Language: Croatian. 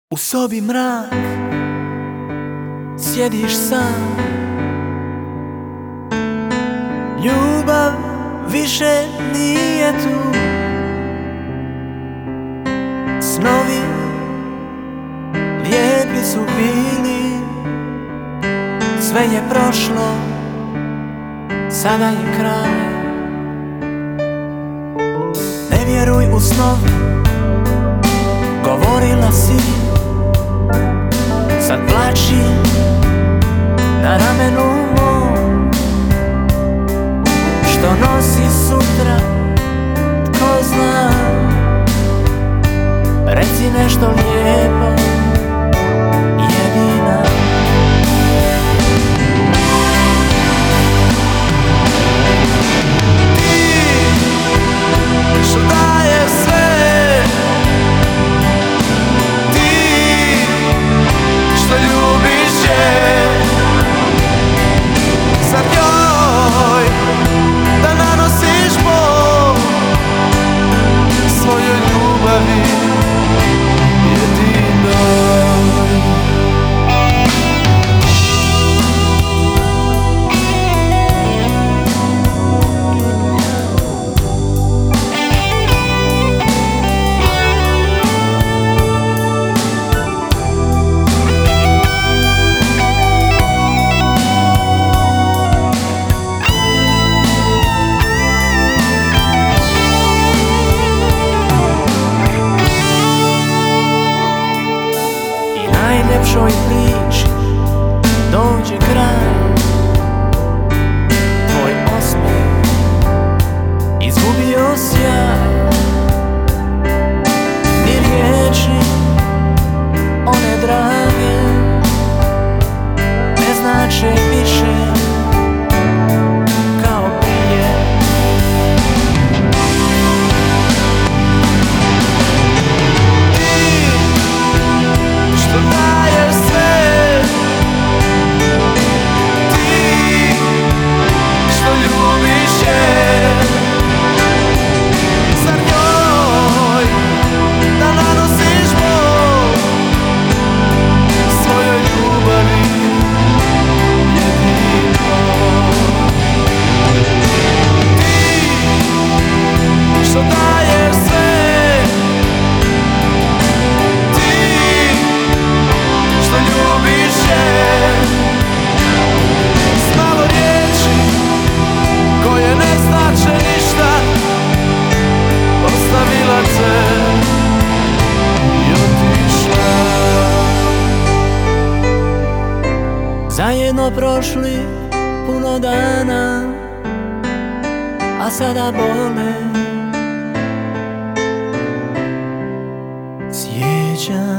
U sobi mrak, sjediš sam. Ljubav više nije tu. Snovi lijepi su bili, sve je prošlo, sada je kraj. Ne vjeruj u snove, govorila si. Sad plači na ramenu mom, što nosi sutra, tko zna. Reci nešto lijepo, jedina. Ti što daješ sve, ti što ljubiš je, za njoj da nanosiš bol svojoj ljubavi jedinoj. Najljepšoj priči dođe kraj. Tvoj osmijeh izgubio sjaj. Ni riječi one drage ne znače više kao prije. Što daješ sve, ti što ljubiš je, zar njoj da nanosiš bol svojoj ljubavi jedinoj. Ti što daješ sve, ljubiš je, s malo riječi koje ne znače ništa, ostavila te i otišla. Zajedno prošli puno dana, a sada bole sjećam.